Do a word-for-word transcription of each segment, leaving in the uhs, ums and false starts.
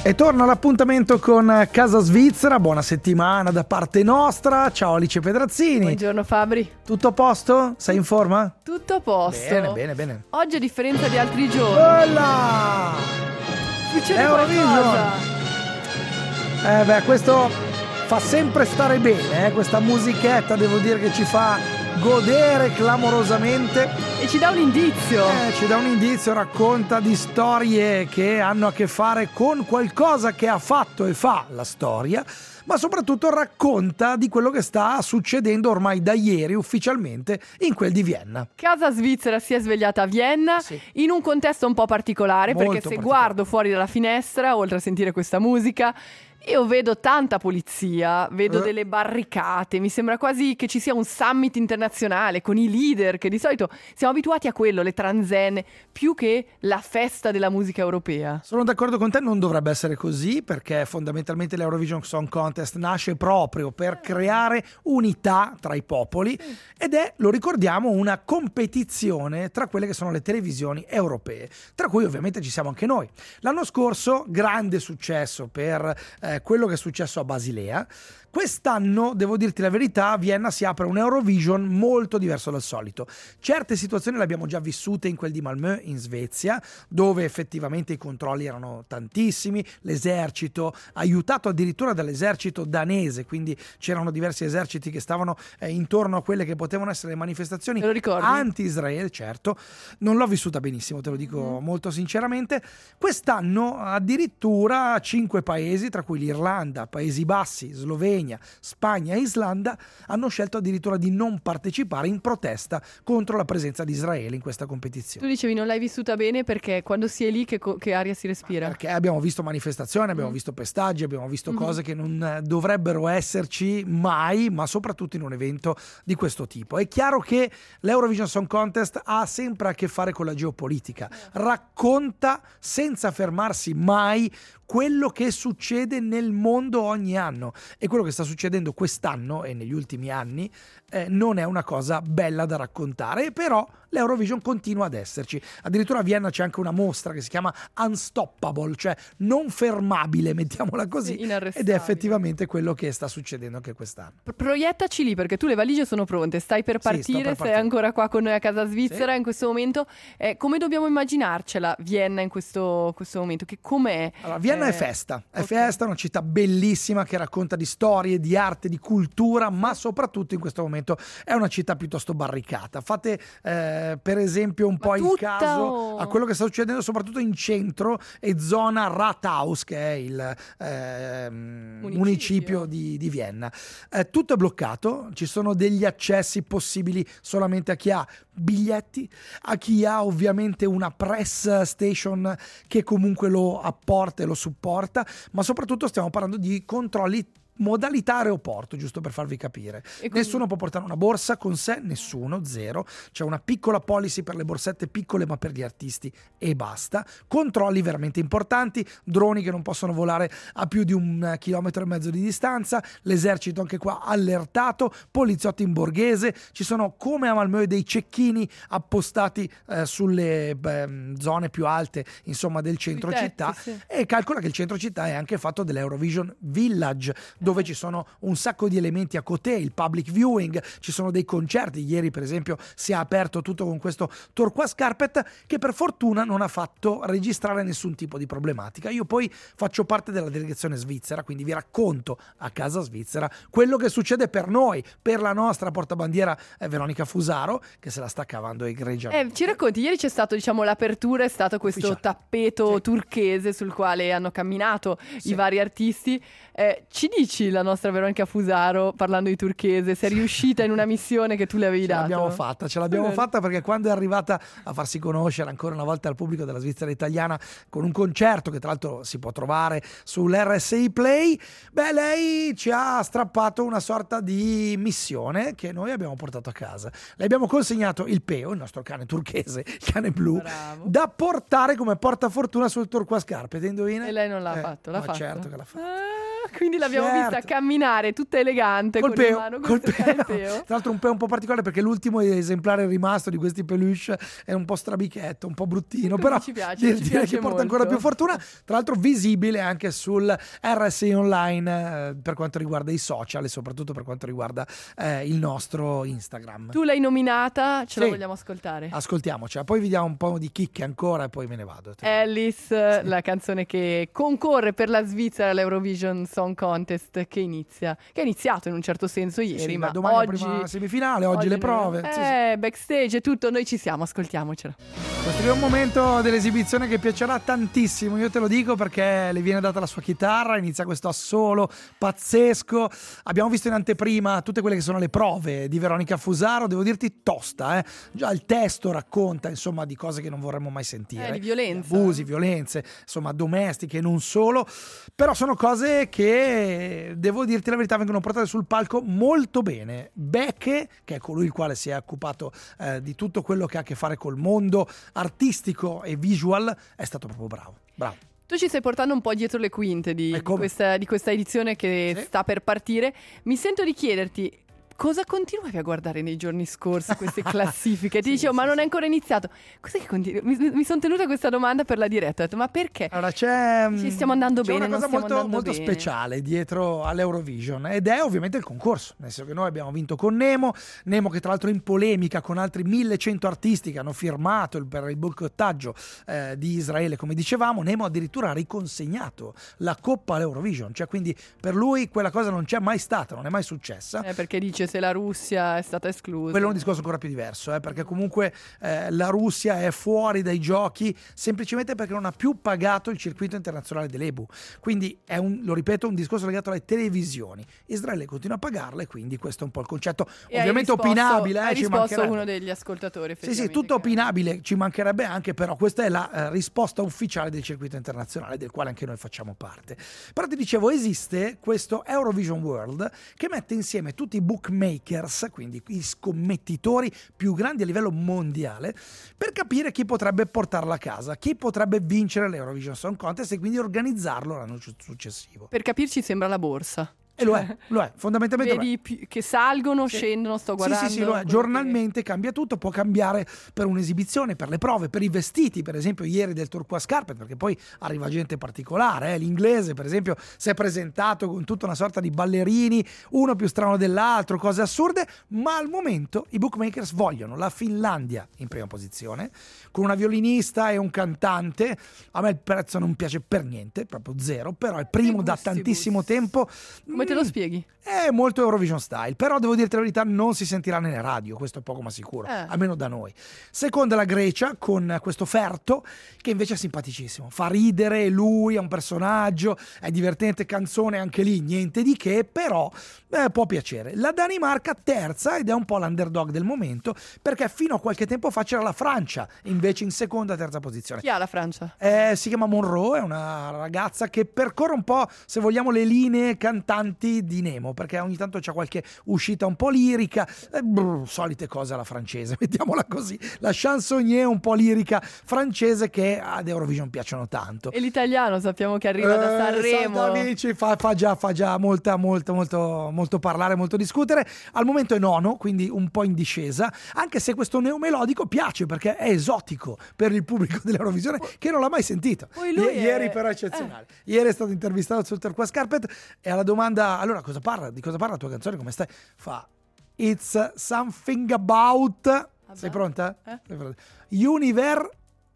E torna l'appuntamento con Casa Svizzera, buona settimana da parte nostra, ciao Alice Pedrazzini. Buongiorno Fabri. Tutto a posto? Sei in forma? Tutto a posto. Bene, bene, bene. Oggi a differenza di altri giorni. Bella! Succede Eurovision! qualcosa. Eh beh, questo fa sempre stare bene, eh? Questa musichetta devo dire che ci fa godere clamorosamente. E ci dà un indizio. Eh, ci dà un indizio, racconta di storie che hanno a che fare con qualcosa che ha fatto e fa la storia, ma soprattutto racconta di quello che sta succedendo ormai da ieri ufficialmente in quel di Vienna. Casa Svizzera si è svegliata a Vienna, sì, in un contesto un po' particolare, Molto perché se particolare. guardo fuori dalla finestra, oltre a sentire questa musica, io vedo tanta polizia, vedo eh. delle barricate, mi sembra quasi che ci sia un summit internazionale con i leader, che di solito siamo abituati a quello, le transenne, più che la festa della musica europea. Sono d'accordo con te, non dovrebbe essere così, perché fondamentalmente l'Eurovision Song Contest nasce proprio per creare unità tra i popoli ed è, lo ricordiamo, una competizione tra quelle che sono le televisioni europee, tra cui ovviamente ci siamo anche noi. L'anno scorso grande successo per eh, quello che è successo a Basilea. Quest'anno, devo dirti la verità, a Vienna si apre un Eurovision molto diverso dal solito. Certe situazioni le abbiamo già vissute in quel di Malmö, in Svezia, dove effettivamente i controlli erano tantissimi, l'esercito, aiutato addirittura dall'esercito danese, quindi c'erano diversi eserciti che stavano eh, intorno a quelle che potevano essere le manifestazioni anti-Israele, certo. Non l'ho vissuta benissimo, te lo dico mm. molto sinceramente. Quest'anno addirittura cinque paesi, tra cui l'Irlanda, Paesi Bassi, Slovenia, Spagna e Islanda, hanno scelto addirittura di non partecipare in protesta contro la presenza di Israele in questa competizione. Tu dicevi non l'hai vissuta bene perché quando si è lì che, che aria si respira? Perché abbiamo visto manifestazioni, abbiamo mm. visto pestaggi, abbiamo visto mm-hmm. cose che non dovrebbero esserci mai, ma soprattutto in un evento di questo tipo. È chiaro che l'Eurovision Song Contest ha sempre a che fare con la geopolitica, racconta senza fermarsi mai quello che succede nel mondo ogni anno, e quello che sta succedendo quest'anno e negli ultimi anni eh, non è una cosa bella da raccontare, però l'Eurovision continua ad esserci. Addirittura a Vienna c'è anche una mostra che si chiama Unstoppable, cioè non fermabile, mettiamola così, ed è effettivamente quello che sta succedendo anche quest'anno. Proiettaci lì, perché tu le valigie sono pronte, stai per partire, sì, per partire. sei ancora qua con noi a Casa Svizzera sì. in questo momento. Eh, come dobbiamo immaginarcela Vienna in questo, questo momento? Che com'è? Allora, Vienna eh... è festa, è okay. festa, è una città bellissima che racconta di storie, di arte, di cultura, ma soprattutto in questo momento è una città piuttosto barricata. Fate eh, per esempio un ma po' il tutta... caso a quello che sta succedendo soprattutto in centro e zona Rathaus, che è il eh, municipio, municipio di, di Vienna. Eh, tutto è bloccato, ci sono degli accessi possibili solamente a chi ha biglietti, a chi ha ovviamente una press station che comunque lo apporta e lo supporta, ma soprattutto stiamo parlando di controlli modalità aeroporto, giusto per farvi capire. Quindi... nessuno può portare una borsa con sé, nessuno, zero. C'è una piccola policy per le borsette piccole, ma per gli artisti e basta. Controlli veramente importanti, droni che non possono volare a più di un chilometro e mezzo di distanza, l'esercito anche qua allertato, poliziotti in borghese, ci sono come a Malmö dei cecchini appostati eh, sulle beh, zone più alte, insomma, del centro tetti, città, sì. E calcola che il centro città è anche fatto dell'Eurovision Village, dove ci sono un sacco di elementi a côté, il public viewing, ci sono dei concerti. Ieri per esempio si è aperto tutto con questo turquoise carpet che per fortuna non ha fatto registrare nessun tipo di problematica. Io poi faccio parte della delegazione svizzera, quindi vi racconto a Casa Svizzera quello che succede per noi, per la nostra portabandiera eh, Veronica Fusaro, che se la sta cavando egregiamente. Eh, ci racconti, ieri c'è stato, diciamo, l'apertura, è stato questo ufficiale tappeto sì. turchese sul quale hanno camminato sì. i vari artisti. Eh, ci dici la nostra Veronica Fusaro, parlando di turchese, sei riuscita in una missione che tu le avevi ce dato? L'abbiamo fatta, ce l'abbiamo fatta perché quando è arrivata a farsi conoscere ancora una volta al pubblico della Svizzera italiana con un concerto che tra l'altro si può trovare sull'R S I Play, beh, lei ci ha strappato una sorta di missione che noi abbiamo portato a casa. Le abbiamo consegnato il Peo, il nostro cane turchese, il cane blu, bravo, da portare come portafortuna sul turquoise carpet. Indovina? E lei non l'ha eh, fatto, l'ha ma fatto? Certo che l'ha fatto. Ah. Quindi l'abbiamo certo. vista camminare tutta elegante col con peo, in mano col questo peo. peo. Tra l'altro un peo un po' particolare perché l'ultimo esemplare rimasto di questi peluche è un po' strabichetto, un po' bruttino, Così però ci piace, direi ci piace che porta molto. ancora più fortuna. Tra l'altro visibile anche sul R S I Online eh, per quanto riguarda i social e soprattutto per quanto riguarda eh, il nostro Instagram. Tu l'hai nominata, ce Sì. la vogliamo ascoltare. Ascoltiamocela, poi vi diamo un po' di chicche ancora e poi me ne vado. Alice, Sì. la canzone che concorre per la Svizzera all'Eurovision Song Contest che inizia, che è iniziato in un certo senso ieri, Sì, ma domani oggi la prima semifinale, oggi, le noi- prove. Eh, Sì, sì. backstage e tutto, noi ci siamo, ascoltiamocela. Questo è un momento dell'esibizione che piacerà tantissimo, io te lo dico perché le viene data la sua chitarra, inizia questo assolo pazzesco. Abbiamo visto in anteprima tutte quelle che sono le prove di Veronica Fusaro, devo dirti tosta, eh? Già il testo racconta insomma di cose che non vorremmo mai sentire, Eh, di violenza. Di abusi, violenze, insomma domestiche e non solo, però sono cose che devo dirti la verità vengono portate sul palco molto bene. Becche, che è colui il quale si è occupato eh, di tutto quello che ha a che fare col mondo artistico e visual, è stato proprio bravo, bravo. Tu ci stai portando un po' dietro le quinte di, E di come? questa, di questa edizione che Sì. sta per partire. Mi sento di chiederti cosa continuavi a guardare nei giorni scorsi queste classifiche? Ti Sì, dicevo, sì, ma non sì. è ancora iniziato. Cos'è che continui? Mi, mi sono tenuta questa domanda per la diretta. Ho detto, ma perché? Allora c'è, Ci stiamo andando c'è bene, una cosa non stiamo molto, andando molto bene. speciale dietro all'Eurovision ed è ovviamente il concorso, nel senso che noi abbiamo vinto con Nemo, Nemo che tra l'altro in polemica con altri millecento artisti che hanno firmato il, per il boicottaggio eh, di Israele, come dicevamo. Nemo addirittura ha riconsegnato la coppa all'Eurovision, cioè quindi per lui quella cosa non c'è mai stata, non è mai successa. Eh, perché dice se la Russia è stata esclusa. Quello è un discorso ancora più diverso, eh, perché comunque eh, la Russia è fuori dai giochi semplicemente perché non ha più pagato il circuito internazionale dell'E B U. Quindi è un, lo ripeto, un discorso legato alle televisioni. Israele continua a pagarle, quindi questo è un po' il concetto. E Ovviamente hai risposto, opinabile, eh, hai ci risposto mancherebbe. uno degli ascoltatori. Sì, sì, effettivamente, tutto che- opinabile, ci mancherebbe anche, però questa è la eh, risposta ufficiale del circuito internazionale del quale anche noi facciamo parte. Però ti dicevo, esiste questo Eurovision World che mette insieme tutti i bookmakers, quindi i scommettitori più grandi a livello mondiale, per capire chi potrebbe portarla a casa, chi potrebbe vincere l'Eurovision Song Contest e quindi organizzarlo l'anno successivo. Per capirci sembra la borsa. E lo è, lo è, fondamentalmente lo è. Vedi più- che salgono, Sì. scendono, sto Sì, guardando. sì, sì, lo è. quello Giornalmente cambia tutto, può cambiare per un'esibizione, per le prove, per i vestiti, per esempio ieri del Turquoise Carpet, perché poi arriva gente particolare, eh. L'inglese per esempio si è presentato con tutta una sorta di ballerini, uno più strano dell'altro, cose assurde, ma al momento i bookmakers vogliono la Finlandia in prima posizione, con una violinista e un cantante. A me il prezzo non piace per niente, proprio zero, però è primo da gusti, tantissimo gusti. tempo. Come te lo Mm. spieghi? È molto Eurovision style, però devo dirti la verità, non si sentirà nelle radio, questo è poco ma sicuro, Eh. almeno da noi. Seconda la Grecia, con questo Ferto, che invece è simpaticissimo, fa ridere, lui è un personaggio, è divertente, canzone anche lì, niente di che, però eh, può piacere. La Danimarca terza, ed è un po' l'underdog del momento, perché fino a qualche tempo fa c'era la Francia, invece in seconda e terza posizione. Chi ha la Francia? Eh, si chiama Monroe, è una ragazza che percorre un po', se vogliamo, le linee cantanti di Nemo, perché ogni tanto c'è qualche uscita un po' lirica, eh, brr, solite cose alla francese, mettiamola così, la chansonnier un po' lirica francese che ad Eurovision piacciono tanto. E l'italiano sappiamo che arriva da Eh, Sanremo. Santa Vinci fa, fa già, fa già molta, molto, molto, molto parlare, molto discutere. Al momento è nono, quindi un po' in discesa, anche se questo neomelodico piace perché è esotico per il pubblico dell'Eurovisione che non l'ha mai sentito. Poi lui I- ieri è- però è eccezionale. Ieri è stato intervistato sul Turquoise Carpet e alla domanda, allora cosa parla? Di cosa parla la tua canzone? Come stai? Fa It's something about. Sei pronta? Eh? Sei pronta? Univer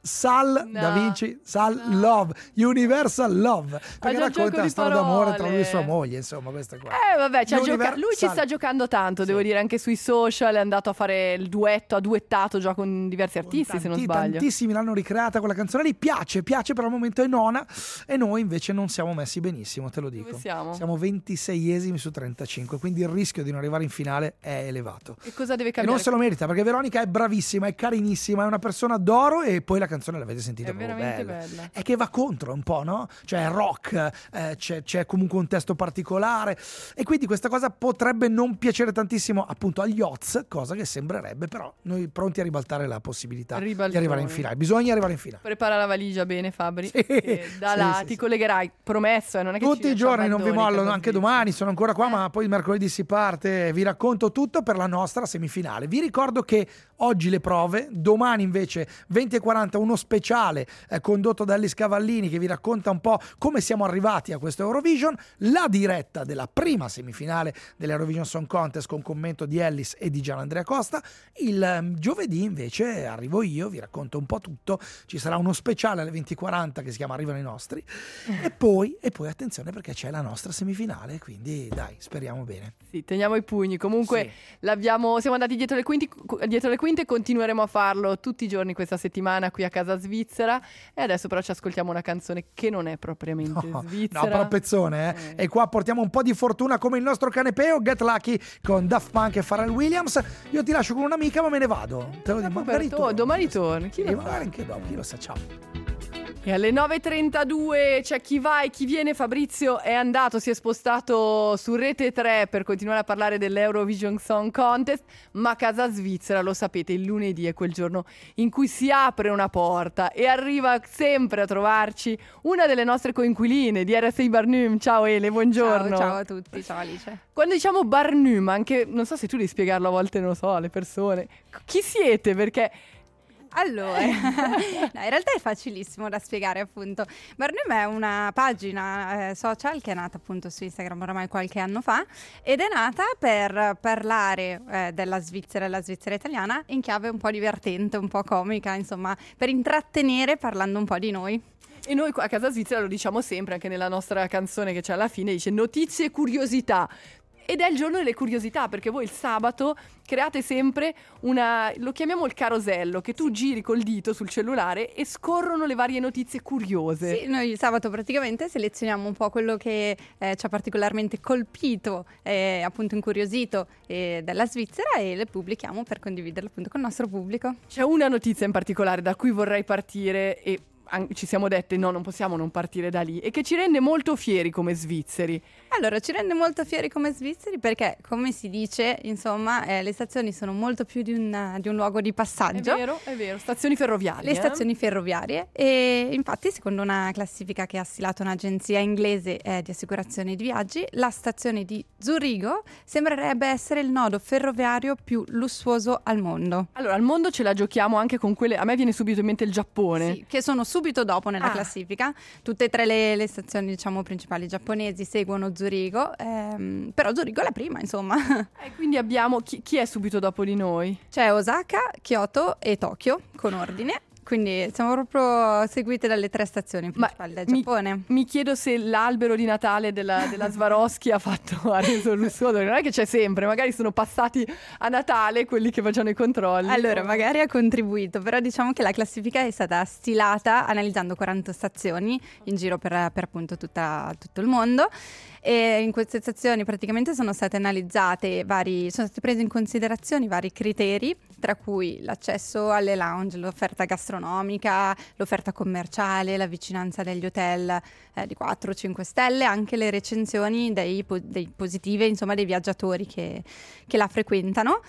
Sal No. Da Vinci, Sal No. Love, Universal Love, perché già il gioco racconta di la storia d'amore tra parole. lui e sua moglie, insomma, questa qua. Eh vabbè, ci ha gioca- Universal. lui ci sta giocando tanto, Sì. devo dire, anche sui social, è andato a fare il duetto, ha duettato già con diversi artisti, se non Tanti- sbaglio. Tantissimi l'hanno ricreata quella canzone lì, piace, piace, però al momento è nona e noi invece non siamo messi benissimo, te lo dico. Dove siamo? Siamo ventiseiesimi su trentacinque, quindi il rischio di non arrivare in finale è elevato. E cosa deve E cambiare? non se lo merita, perché Veronica è bravissima, è carinissima, è una persona d'oro e poi la canzone l'avete sentita, è proprio veramente bella. bella. È che va contro un po', no? Cioè rock, eh, c'è, c'è comunque un testo particolare e quindi questa cosa potrebbe non piacere tantissimo appunto agli Oz, cosa che sembrerebbe, però noi pronti a ribaltare la possibilità Ribaltone. di arrivare in finale. Bisogna arrivare in finale. Prepara la valigia bene, Fabri, Sì, e da sì, là sì, ti sì. collegherai, promesso, eh, non è che Tutti ci i giorni non vi abbandoni, mollo, Casa anche Svizzera. domani sono ancora qua, ma poi mercoledì si parte. Vi racconto tutto per la nostra semifinale. Vi ricordo che oggi le prove, domani invece venti e quaranta uno speciale eh, condotto da Ellis Cavallini che vi racconta un po' come siamo arrivati a questo Eurovision, la diretta della prima semifinale dell'Eurovision Song Contest con commento di Ellis e di Gianandrea Costa. Il um, giovedì invece arrivo io, vi racconto un po' tutto, ci sarà uno speciale alle venti e quaranta che si chiama Arrivano i nostri e poi, e poi attenzione perché c'è la nostra semifinale, quindi dai, speriamo bene. Sì, teniamo i pugni. Comunque Sì. l'abbiamo, siamo andati dietro le, quinti, dietro le quinte e continueremo a farlo tutti i giorni questa settimana qui a Casa Svizzera. E adesso però ci ascoltiamo una canzone che non è propriamente No, svizzera. no, però pezzone, eh? Eh. E qua portiamo un po' di fortuna come il nostro canepeo, Get Lucky con Daft Punk e Pharrell Williams. Io ti lascio con un'amica ma me ne vado. Te lo dico, magari Roberto, tu- domani torni. Chi Sì, lo sa? magari anche dopo, chi lo sa, ciao. E alle nove e trentadue c'è chi va e chi viene. Fabrizio è andato, si è spostato su Rete tre per continuare a parlare dell'Eurovision Song Contest, ma Casa Svizzera, lo sapete, il lunedì è quel giorno in cui si apre una porta e arriva sempre a trovarci una delle nostre coinquiline di R S I Barnum. Ciao Ele, buongiorno. Ciao, ciao a tutti, ciao Alice. Quando diciamo Barnum, anche, non so se tu devi spiegarlo a volte, non lo so, alle persone, chi siete? Perché... Allora, no, in realtà è facilissimo da spiegare, appunto. Barnum è una pagina eh, social che è nata appunto su Instagram ormai qualche anno fa ed è nata per parlare eh, della Svizzera e la Svizzera italiana in chiave un po' divertente, un po' comica, insomma, per intrattenere parlando un po' di noi. E noi qua a Casa Svizzera lo diciamo sempre, anche nella nostra canzone che c'è alla fine, dice notizie e curiosità. Ed è il giorno delle curiosità, perché voi il sabato create sempre una, lo chiamiamo il carosello, che tu giri col dito sul cellulare e scorrono le varie notizie curiose. Sì, noi il sabato praticamente selezioniamo un po' quello che eh, ci ha particolarmente colpito, eh, appunto incuriosito eh, della Svizzera e le pubblichiamo per condividerle appunto con il nostro pubblico. C'è una notizia in particolare da cui vorrei partire e an- ci siamo dette no, non possiamo non partire da lì, e che ci rende molto fieri come svizzeri. Allora, ci rende molto fieri come svizzeri perché, come si dice, insomma, eh, le stazioni sono molto più di un, di un luogo di passaggio. È vero, è vero, stazioni ferroviarie. Le eh? stazioni ferroviarie e infatti, secondo una classifica che ha stilato un'agenzia inglese eh, di assicurazioni di viaggi, la stazione di Zurigo sembrerebbe essere il nodo ferroviario più lussuoso al mondo. Allora, al mondo ce la giochiamo anche con quelle, a me viene subito in mente il Giappone. Sì, che sono subito dopo nella Ah. classifica. Tutte e tre le, le stazioni, diciamo, principali giapponesi seguono Zurigo, ehm, però Zurigo è la prima, insomma. E quindi abbiamo, chi, chi è subito dopo di noi? C'è Osaka, Kyoto e Tokyo con ordine. Quindi siamo proprio seguite dalle tre stazioni principali del mi, Giappone. mi chiedo se l'albero di Natale della, della Swarovski ha fatto ha reso lussuoso. Non è che c'è sempre, magari sono passati a Natale quelli che facciano i controlli. Allora, magari ha contribuito, però diciamo che la classifica è stata stilata analizzando quaranta stazioni in giro per, per appunto tutta, tutto il mondo. E in queste stazioni praticamente sono state analizzate vari, sono state prese in considerazione vari criteri, tra cui l'accesso alle lounge, l'offerta gastronomica, l'offerta commerciale, la vicinanza degli hotel eh, di quattro cinque stelle, anche le recensioni dei, dei positive, insomma, dei viaggiatori che, che la frequentano.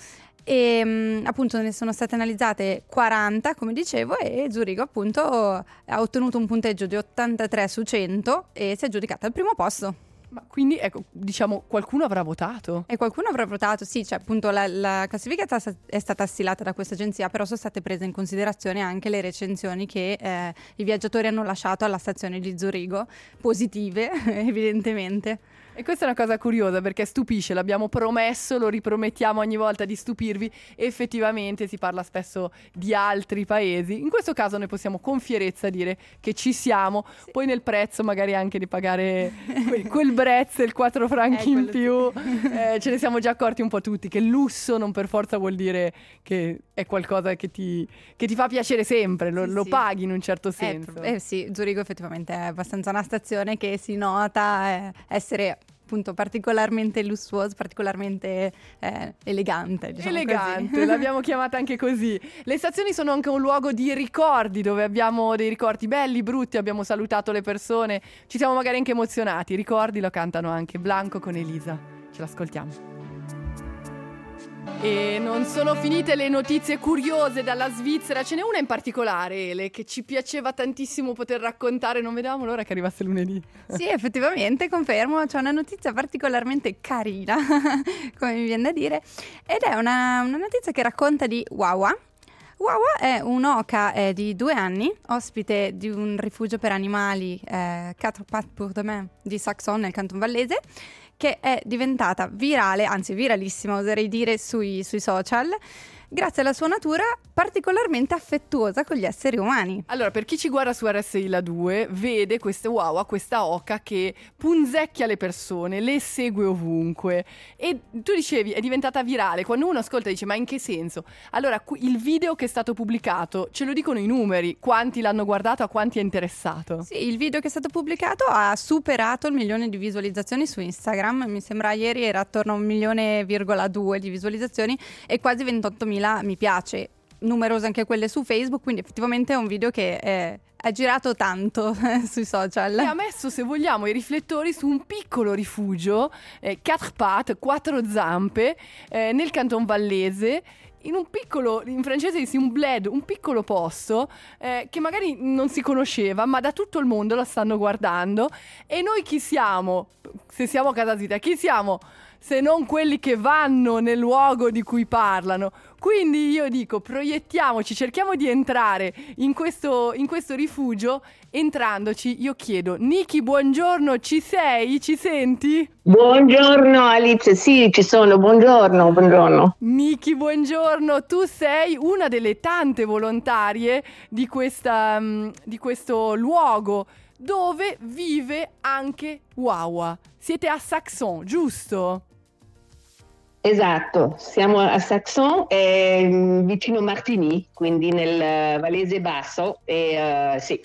E mh, appunto ne sono state analizzate quaranta, come dicevo, e Zurigo appunto ha ottenuto un punteggio di ottantatré su cento e si è aggiudicata al primo posto. Ma quindi, ecco, diciamo, qualcuno avrà votato? E qualcuno avrà votato, sì, cioè appunto la, la classifica è stata stilata da questa agenzia, però sono state prese in considerazione anche le recensioni che eh, i viaggiatori hanno lasciato alla stazione di Zurigo, positive evidentemente. E questa è una cosa curiosa perché stupisce, l'abbiamo promesso, lo ripromettiamo ogni volta di stupirvi, e effettivamente si parla spesso di altri paesi. In questo caso noi possiamo con fierezza dire che ci siamo, sì. Poi nel prezzo magari anche di pagare quel, quel Brezel, quattro franchi eh, in più, eh, ce ne siamo già accorti un po' tutti, che lusso non per forza vuol dire che è qualcosa che ti, che ti fa piacere sempre, lo, sì, lo sì. paghi in un certo senso. Eh, eh sì, Zurigo effettivamente è abbastanza una stazione che si nota eh, essere appunto particolarmente lussuoso, particolarmente eh, elegante. Diciamo Elegante, così. l'abbiamo chiamata anche così. Le stazioni sono anche un luogo di ricordi, dove abbiamo dei ricordi belli, brutti, abbiamo salutato le persone, ci siamo magari anche emozionati. I ricordi lo cantano anche Blanco con Elisa. Ce l'ascoltiamo. E non sono finite le notizie curiose dalla Svizzera, ce n'è una in particolare, Ele, che ci piaceva tantissimo poter raccontare, non vedevamo l'ora che arrivasse lunedì. Sì, effettivamente confermo, c'è una notizia particolarmente carina, come mi viene da dire, ed è una, una notizia che racconta di Wawa. Wawa è un'oca eh, di due anni, ospite di un rifugio per animali eh, Quatre Pattes pour Demain di Saxon nel Canton Vallese, che è diventata virale, anzi viralissima oserei dire, sui, sui social, grazie alla sua natura particolarmente affettuosa con gli esseri umani. Allora, per chi ci guarda su R S I La due, vede questa Wawa, questa oca che punzecchia le persone, le segue ovunque. E tu dicevi, è diventata virale. Quando uno ascolta dice, ma in che senso? Allora, il video che è stato pubblicato, ce lo dicono i numeri, quanti l'hanno guardato, a quanti è interessato? Sì, il video che è stato pubblicato ha superato il milione di visualizzazioni su Instagram, mi sembra ieri era attorno a un milione virgola due di visualizzazioni e quasi ventottomila mi piace, numerose anche quelle su Facebook, quindi effettivamente è un video che è, è girato tanto sui social. E ha messo, se vogliamo, i riflettori su un piccolo rifugio, eh, Quatre Pattes, quattro zampe, eh, nel Canton Vallese, in un piccolo, in francese si dice un bled, un piccolo posto eh, che magari non si conosceva, ma da tutto il mondo lo stanno guardando. E noi chi siamo? Se siamo a Casa Svita, chi siamo? Se non quelli che vanno nel luogo di cui parlano. Quindi io dico, proiettiamoci, cerchiamo di entrare in questo, in questo rifugio. Entrandoci, io chiedo, Niki, buongiorno, ci sei? Ci senti? Buongiorno Alice, sì, ci sono, buongiorno, buongiorno. Niki, buongiorno, tu sei una delle tante volontarie di, questa, di questo luogo dove vive anche Wawa. Siete a Saxon, giusto? Esatto, siamo a Saxon, eh, vicino Martigny, quindi nel Vallese Basso, e uh, sì.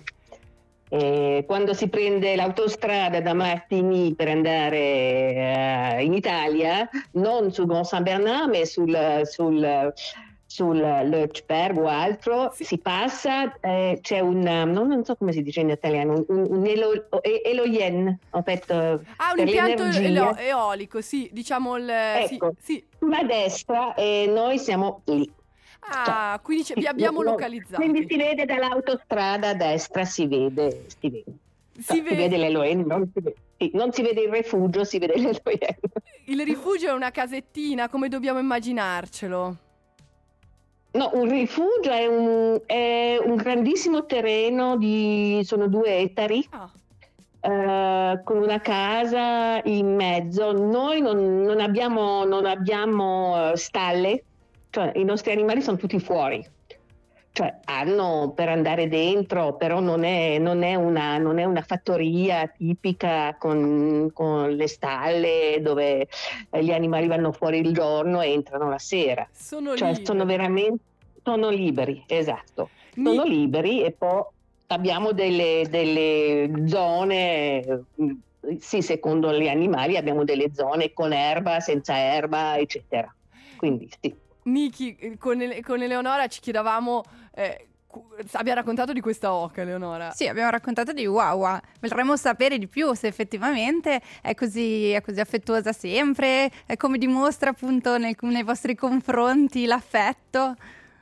E quando si prende l'autostrada da Martigny per andare uh, in Italia, non su Grand Saint-Bernard, ma sul, sul, sul Lötschberg o altro, sì. Si passa, eh, c'è un, non, non so come si dice in italiano, un, un elo, eloyen, ho detto, ah, un impianto elo- eolico, sì, diciamo il... Ecco, sì, sì. Sulla destra e noi siamo lì. Ah, cioè, quindi vi abbiamo no, localizzato. Quindi si vede dall'autostrada a destra, si vede, si vede, si cioè, vede... si vede l'Eloen, non si vede, sì, non si vede il rifugio, si vede l'Eloen. Il rifugio è una casettina, come dobbiamo immaginarcelo? No, un rifugio è un, è un grandissimo terreno di, sono due ettari. Ah. Uh, con una casa in mezzo. Noi non, non abbiamo, non abbiamo stalle, cioè i nostri animali sono tutti fuori, cioè hanno per andare dentro, però non è, non è, una, non è una fattoria tipica con, con le stalle dove gli animali vanno fuori il giorno e entrano la sera. Sono cioè, liberi. Sono veramente sono liberi, esatto. Sono Mi... liberi e poi abbiamo delle, delle zone, sì, secondo gli animali abbiamo delle zone con erba, senza erba, eccetera. Quindi sì. Niki, con, con Eleonora ci chiedevamo, eh, abbia raccontato di questa oca, Eleonora. Sì, abbiamo raccontato di Wawa. Vorremmo sapere di più, se effettivamente è così, è così affettuosa sempre, è come dimostra appunto nel, nei vostri confronti l'affetto.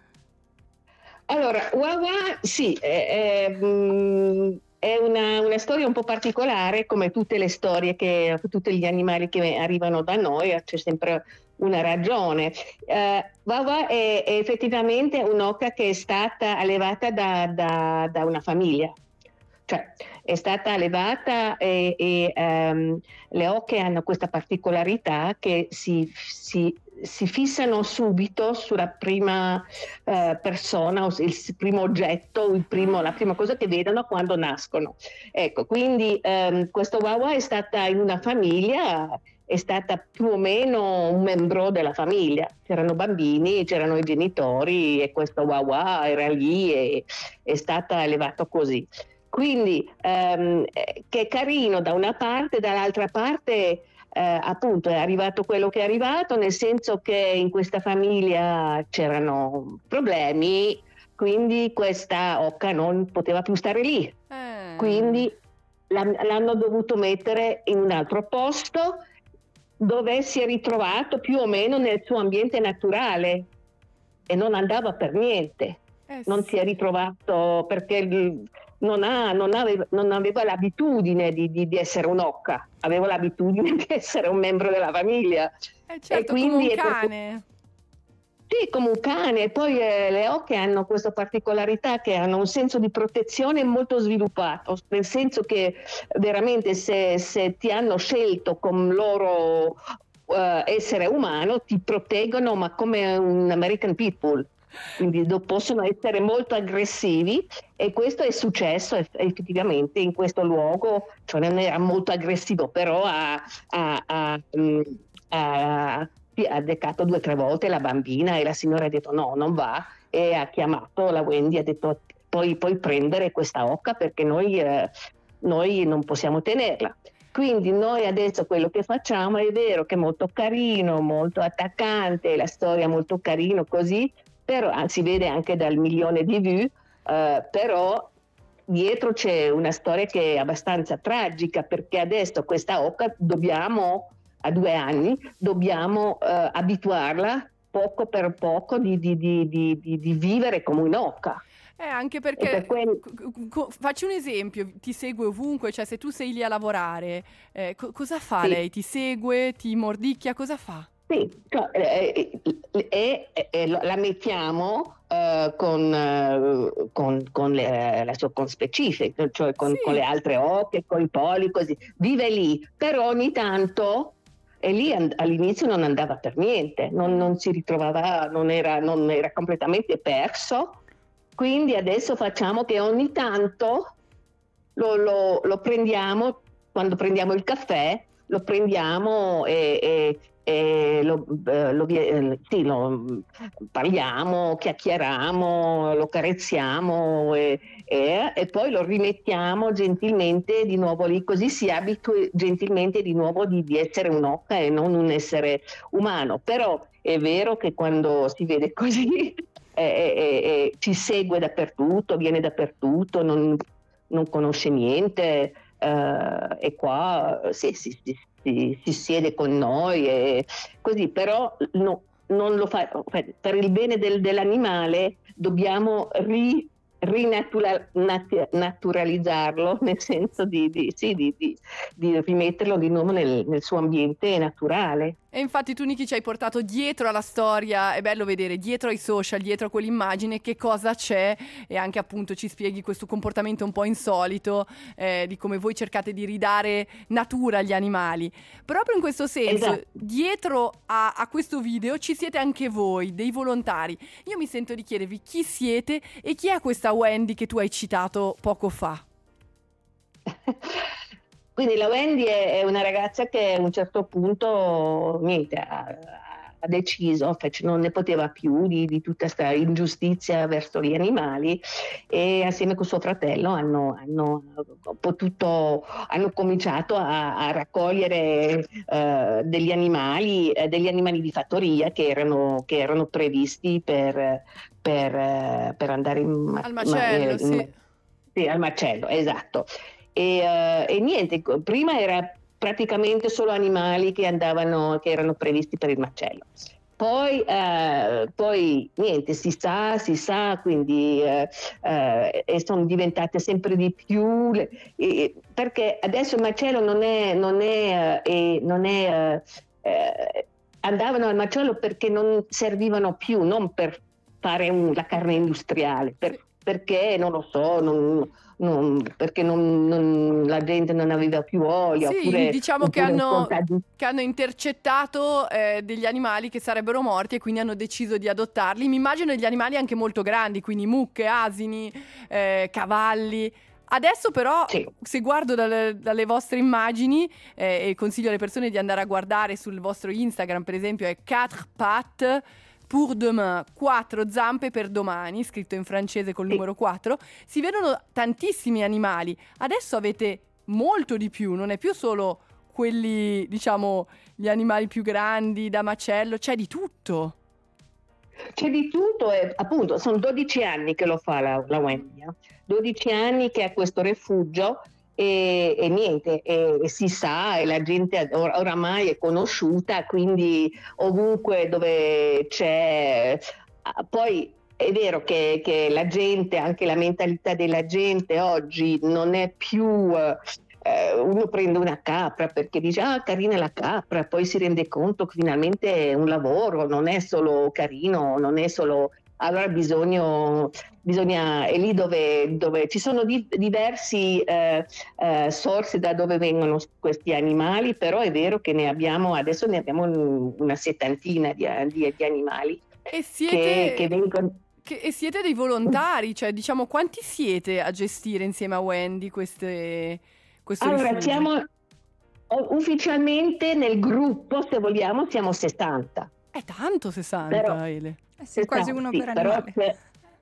Allora, Wawa sì, è, è, è una, una storia un po' particolare, come tutte le storie, che tutti gli animali che arrivano da noi, c'è sempre una ragione. Uh, Wawa è, è effettivamente un'oca che è stata allevata da, da, da una famiglia, cioè è stata allevata e, e um, le oche hanno questa particolarità che si, si si fissano subito sulla prima eh, persona, il primo oggetto, il primo, la prima cosa che vedono quando nascono. Ecco, quindi ehm, questo Wawa è stata in una famiglia, è stata più o meno un membro della famiglia. C'erano bambini, c'erano i genitori e questo Wawa era lì e è stata allevata così. Quindi ehm, che è carino da una parte, dall'altra parte eh, appunto è arrivato quello che è arrivato, nel senso che in questa famiglia c'erano problemi, quindi questa oca non poteva più stare lì, eh. quindi l'hanno dovuto mettere in un altro posto dove si è ritrovato più o meno nel suo ambiente naturale e non andava per niente, eh sì. non si è ritrovato perché non, ha, non, aveva, non aveva l'abitudine di, di, di essere un'oca, aveva l'abitudine di essere un membro della famiglia. Eh certo, e quindi come un cane. Per... Sì, come un cane. Poi eh, le oche hanno questa particolarità che hanno un senso di protezione molto sviluppato, nel senso che veramente se, se ti hanno scelto come loro uh, essere umano, ti proteggono, ma come un American Pitbull. Quindi possono essere molto aggressivi, e questo è successo effettivamente in questo luogo, cioè non era molto aggressivo, però ha, ha, ha, ha ha beccato due o tre volte la bambina e la signora ha detto no, non va, e ha chiamato la Wendy, ha detto poi puoi prendere questa oca perché noi, eh, noi non possiamo tenerla. Quindi noi adesso quello che facciamo è vero che è molto carino, molto attaccante, la storia è molto carino così, però si vede anche dal milione di view, eh, però dietro c'è una storia che è abbastanza tragica, perché adesso questa oca dobbiamo a due anni, dobbiamo uh, abituarla poco per poco di, di, di, di, di, di vivere come un'oca. Eh, anche perché, per quel... faccio un esempio, ti segue ovunque, cioè se tu sei lì a lavorare, eh, co- cosa fa sì. lei? Ti segue, ti mordicchia, cosa fa? Sì, cioè, eh, eh, eh, eh, la mettiamo uh, con, uh, con, con le, la sua conspecifica, cioè con, sì. con le altre oche, con i poli, così. Vive lì, però ogni tanto... E lì all'inizio non andava per niente, non, non si ritrovava, non era, non era completamente perso. Quindi adesso facciamo che ogni tanto lo, lo, lo prendiamo, quando prendiamo il caffè, lo prendiamo e, e, e lo, lo, sì, lo parliamo, chiacchieriamo, lo carezziamo e, e, e poi lo rimettiamo gentilmente di nuovo lì, così si abitua gentilmente di nuovo di, di essere un'oca e non un essere umano. Però è vero che quando si vede così eh, eh, eh, ci segue dappertutto, viene dappertutto, non, non conosce niente, eh, e qua sì, sì, sì, si, si siede con noi e così, però no, non lo fa per il bene del, dell'animale, dobbiamo ri rinaturalizzarlo, nel senso di, di, sì, di, di, di rimetterlo di nuovo nel, nel suo ambiente naturale. E infatti tu, Niki, ci hai portato dietro alla storia, è bello vedere dietro ai social, dietro a quell'immagine che cosa c'è, e anche appunto ci spieghi questo comportamento un po' insolito, eh, di come voi cercate di ridare natura agli animali. Proprio in questo senso, esatto. dietro a, a questo video ci siete anche voi, dei volontari. Io mi sento di chiedervi chi siete e chi è questa Wendy che tu hai citato poco fa. Quindi la Wendy è una ragazza che a un certo punto niente, ha, ha deciso, non ne poteva più di, di tutta questa ingiustizia verso gli animali, e assieme con suo fratello hanno, hanno potuto, hanno cominciato a, a raccogliere uh, degli animali, eh, degli animali di fattoria che erano, che erano previsti per, per, per andare in, al macello, in, sì. Sì, al macello, esatto. E, uh, e niente, prima era praticamente solo animali che andavano, che erano previsti per il macello. Poi, uh, poi niente, si sa, si sa, quindi uh, uh, e sono diventate sempre di più, le, e, perché adesso il macello non è, non è, uh, e, non è uh, uh, andavano al macello perché non servivano più, non per fare un, la carne industriale, per, perché non lo so, non, non, perché non, non, la gente non aveva più olio. Sì, oppure, diciamo oppure che, hanno, che hanno intercettato eh, degli animali che sarebbero morti e quindi hanno deciso di adottarli. Mi immagino degli animali anche molto grandi, quindi mucche, asini, eh, cavalli. Adesso però, sì. se guardo dalle, dalle vostre immagini, eh, e consiglio alle persone di andare a guardare sul vostro Instagram, per esempio è quatre pattes pour demain, quattro zampe per domani, scritto in francese col numero quattro, si vedono tantissimi animali. Adesso avete molto di più, non è più solo quelli, diciamo, gli animali più grandi da macello, c'è di tutto. C'è di tutto e appunto sono dodici anni che lo fa la, la Wendy, dodici anni che ha questo rifugio e, e niente, e, e si sa e la gente or, oramai è conosciuta, quindi ovunque dove c'è, poi è vero che, che la gente, anche la mentalità della gente oggi non è più... Eh, uno prende una capra perché dice ah carina la capra, poi si rende conto che finalmente è un lavoro, non è solo carino, non è solo, allora bisogna, bisogna è lì dove, dove ci sono di, diversi eh, eh, sorsi da dove vengono questi animali, però è vero che ne abbiamo adesso ne abbiamo una settantina di, di, di animali e siete... che, che vengono. Che, e siete dei volontari, cioè diciamo quanti siete a gestire insieme a Wendy queste Questo allora, rifugio? siamo ufficialmente nel gruppo, se vogliamo, siamo sessanta. È tanto sessanta, però, Ele. Eh sì, quasi uno sì, per però, animale.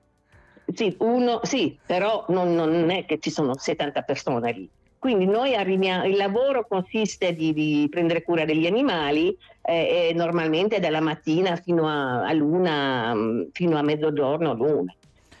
Sì, uno, sì, però non, non è che ci sono settanta persone lì. Quindi noi arriviamo, il lavoro consiste di, di prendere cura degli animali eh, e normalmente dalla mattina fino a, a l'una, fino a mezzogiorno, l'una.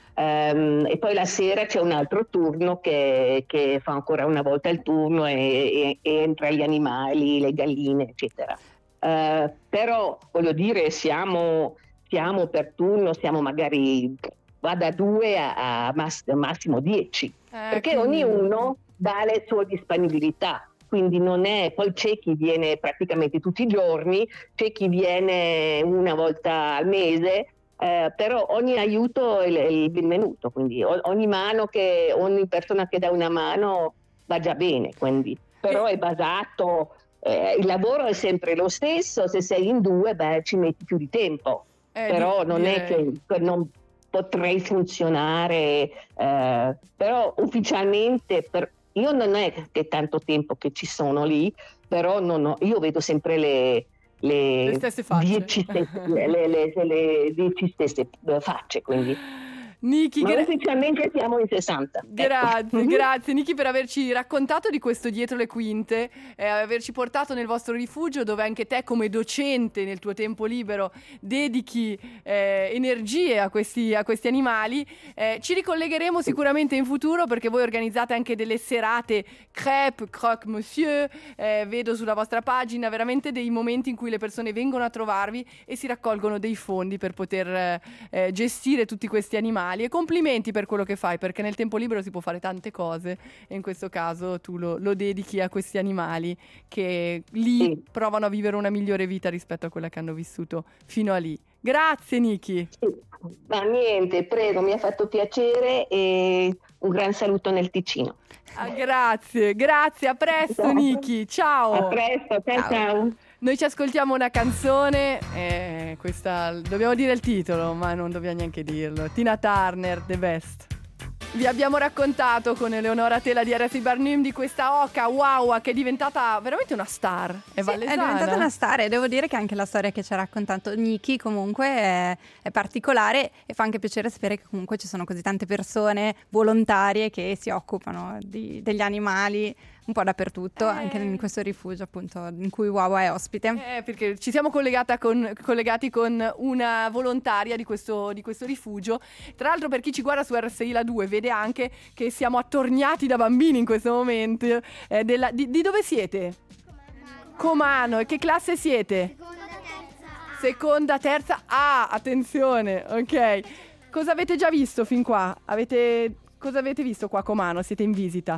Um, e poi la sera c'è un altro turno che, che fa ancora una volta il turno e, e, e entra gli animali, le galline, eccetera. Uh, però voglio dire, siamo, siamo per turno, siamo magari va da due a, a mass, massimo dieci, eh, perché quindi... ognuno dà le sue disponibilità. Quindi non è, poi c'è chi viene praticamente tutti i giorni, c'è chi viene una volta al mese. Eh, però ogni aiuto è il benvenuto, quindi ogni mano che ogni persona che dà una mano va già bene, quindi però è basato eh, il lavoro è sempre lo stesso, se sei in due beh ci metti più di tempo, eh, però di, non direi. È che, che non potrei funzionare eh, però ufficialmente per, io non è che tanto tempo che ci sono lì, però non ho, io vedo sempre le Le, le stesse facce, dieci stesse, le, le, le, le dieci stesse facce, quindi Niki, ma gra- ufficialmente siamo in sessanta. Grazie, ecco. grazie Niki per averci raccontato di questo dietro le quinte, eh, averci portato nel vostro rifugio dove anche te come docente nel tuo tempo libero dedichi eh, energie a questi, a questi animali. Eh, ci ricollegheremo sicuramente in futuro perché voi organizzate anche delle serate crêpe, croque monsieur, eh, vedo sulla vostra pagina veramente dei momenti in cui le persone vengono a trovarvi e si raccolgono dei fondi per poter eh, gestire tutti questi animali. E complimenti per quello che fai, perché nel tempo libero si può fare tante cose e in questo caso tu lo, lo dedichi a questi animali che lì sì. provano a vivere una migliore vita rispetto a quella che hanno vissuto fino a lì. Grazie Niki. Sì. Ma niente, prego, mi ha fatto piacere e un gran saluto nel Ticino. Ah, grazie, grazie, a presto Niki, ciao. A presto, ciao ciao. ciao. Noi ci ascoltiamo una canzone, eh, questa dobbiamo dire il titolo, ma non dobbiamo neanche dirlo. Tina Turner, The Best. Vi abbiamo raccontato con Eleonora Tela di R S I Barnum di questa oca Wawa che è diventata veramente una star. È, sì, è diventata una star e devo dire che anche la storia che ci ha raccontato Niki comunque è, è particolare e fa anche piacere sapere che comunque ci sono così tante persone volontarie che si occupano di, degli animali un po' dappertutto, eh. anche in questo rifugio appunto in cui Wawa è ospite. Eh, perché ci siamo collegata con, collegati con una volontaria di questo, di questo rifugio. Tra l'altro per chi ci guarda su R S I La due vede anche che siamo attorniati da bambini in questo momento. Eh, della, di, di dove siete? Comano. Comano. E che classe siete? Seconda, terza A. Seconda, terza A. Attenzione, ok. Cosa avete già visto fin qua? Avete, cosa avete visto qua a Comano? Siete in visita?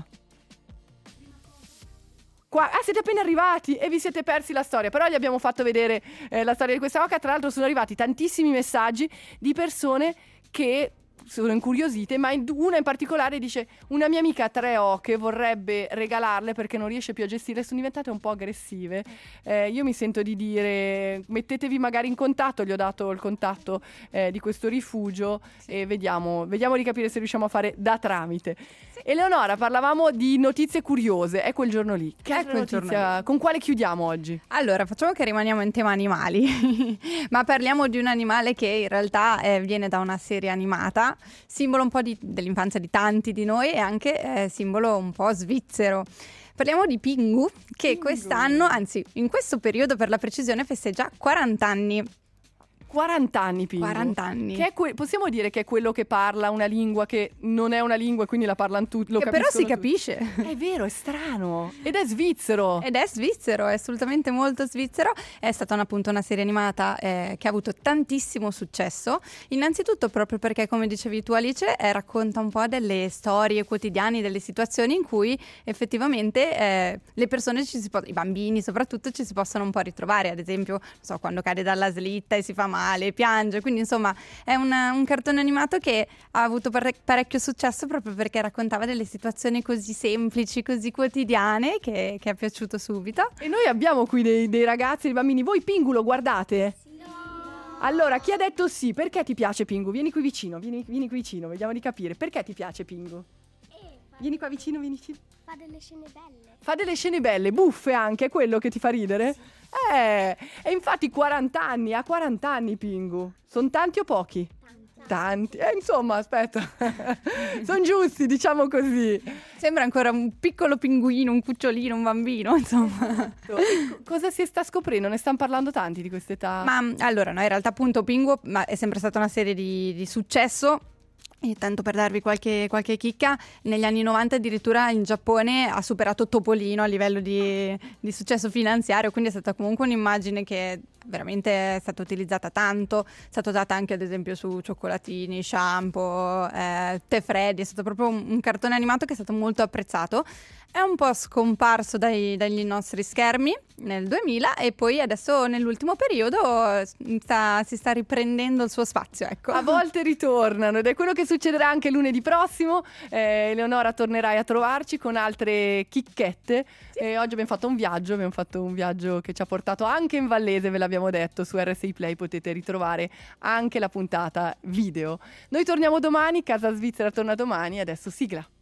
Qua, ah, siete appena arrivati e vi siete persi la storia, però gli abbiamo fatto vedere eh, la storia di questa oca. Tra l'altro sono arrivati tantissimi messaggi di persone che sono incuriosite, ma una in particolare dice: una mia amica ha tre oche, vorrebbe regalarle perché non riesce più a gestirle, sono diventate un po' aggressive. Eh, io mi sento di dire mettetevi magari in contatto, gli ho dato il contatto eh, di questo rifugio sì. e vediamo, vediamo di capire se riusciamo a fare da tramite. Sì. Eleonora, parlavamo di notizie curiose, è quel giorno lì. Che è quel giorno lì. Con quale chiudiamo oggi? Allora, facciamo che rimaniamo in tema animali, ma parliamo di un animale che in realtà eh, viene da una serie animata ma simbolo un po' di, dell'infanzia di tanti di noi e anche eh, simbolo un po' svizzero. Parliamo di Pingu, che Pingu. quest'anno, anzi in questo periodo per la precisione, festeggia quaranta anni. quaranta anni, Pingu. quaranta anni. Che è que- possiamo dire che è quello che parla una lingua che non è una lingua e quindi la parlano tutti. Che però si tutti. capisce. È vero, è strano. Ed è svizzero. Ed è svizzero, è assolutamente molto svizzero. È stata una, appunto una serie animata eh, che ha avuto tantissimo successo. Innanzitutto proprio perché, come dicevi tu Alice, eh, racconta un po' delle storie quotidiane, delle situazioni in cui effettivamente eh, le persone ci si possono, i bambini soprattutto, ci si possono un po' ritrovare. Ad esempio, non so, quando cade dalla slitta e si fa male, piange, quindi insomma è una, un cartone animato che ha avuto pare- parecchio successo proprio perché raccontava delle situazioni così semplici, così quotidiane che, che è piaciuto subito. E noi abbiamo qui dei, dei ragazzi, dei bambini. Voi Pingu lo guardate? No. Allora, chi ha detto sì? Perché ti piace Pingu? Vieni qui vicino, vieni, vieni qui vicino, vediamo di capire. Perché ti piace Pingu? Eh, fa, Vieni qua vicino, vieni vicino. fa delle scene belle. Fa delle scene belle, buffe anche, è quello che ti fa ridere? Sì. Eh, e infatti quaranta anni, ha quaranta anni Pingu. Sono tanti o pochi? Tanto. Tanti. Eh, insomma, aspetta. Sono giusti, diciamo così. Sembra ancora un piccolo pinguino, un cucciolino, un bambino, insomma. E cosa si sta scoprendo? Ne stanno parlando tanti di quest'età? Ma allora, no, in realtà appunto Pingu ma è sempre stata una serie di, di successo. E tanto per darvi qualche, qualche chicca, negli anni novanta addirittura in Giappone ha superato Topolino a livello di, di successo finanziario, quindi è stata comunque un'immagine che veramente è stata utilizzata tanto, è stata data anche ad esempio su cioccolatini, shampoo, eh, tè freddi, è stato proprio un, un cartone animato che è stato molto apprezzato. È un po' scomparso dai, dagli nostri schermi nel duemila e poi adesso nell'ultimo periodo sta, si sta riprendendo il suo spazio, ecco. A volte ritornano ed è quello che succederà anche lunedì prossimo. eh, Eleonora tornerai a trovarci con altre chicchette. Sì. E oggi abbiamo fatto un viaggio, abbiamo fatto un viaggio che ci ha portato anche in Vallese, ve l'abbiamo detto, su R S I Play potete ritrovare anche la puntata video. Noi torniamo domani, Casa Svizzera torna domani, adesso sigla.